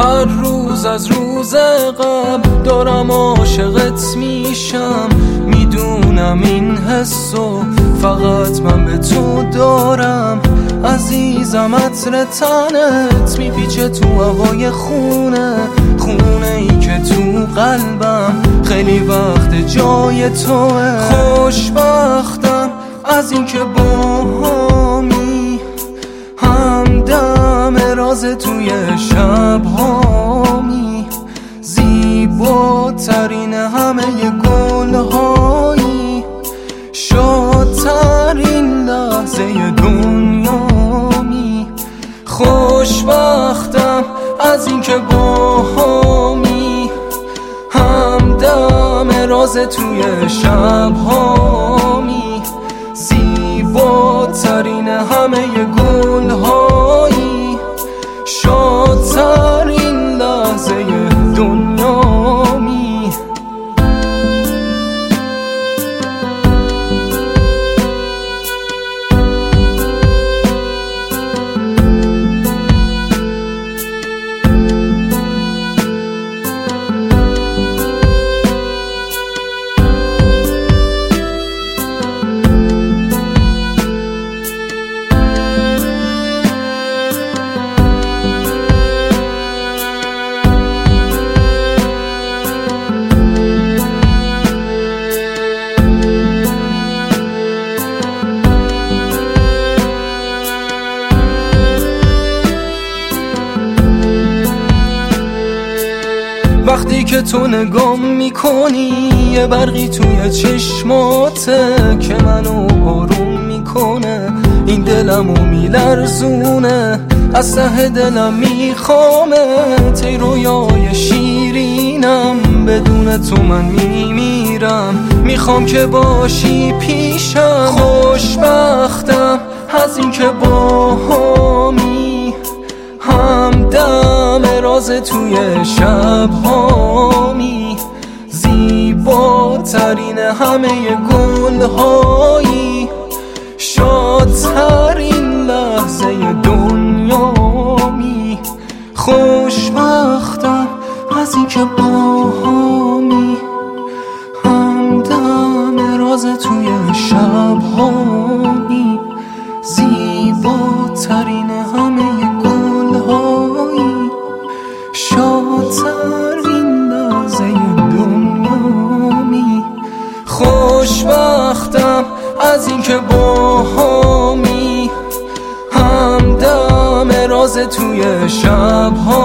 هر روز از روز قبل دارم عاشقت میشم، میدونم این حسو فقط من به تو دارم. عزیزم عطر تنت میپیچه تو هوای خونه ای که تو قلبم خیلی وقت جای توه. خوشبختم از این که باهامی، همدم راز توی شبهامی، زیباترین همه گلهایی، شادترین لحظه دنیامی. خوشبختم از این که باهامی، همدم راز توی شبهامی، زیباترین همه گلهایی، شادترین لحظه دنیامی. وقتی که تو نگام میکنی یه برقی توی چشماته که منو آروم میکنه، این دلمو میلرزونه، از ته دلم میخوامت، ای رویای شیرینم، بدون تو من میمیرم، میخوام که باشی پیشم. خوشبختم از این که باهامی، همدم راز توی شبهامی، زیباترین همه گلهایی، شادترین لحظه دنیامی. خوشبختم از این که باهامی، همدم راز توی شبهامی، زیباترین همه گلهایی، شادترین لحظه دنیامی. خوشبختم از این که باهامی، همدم راز توی شبها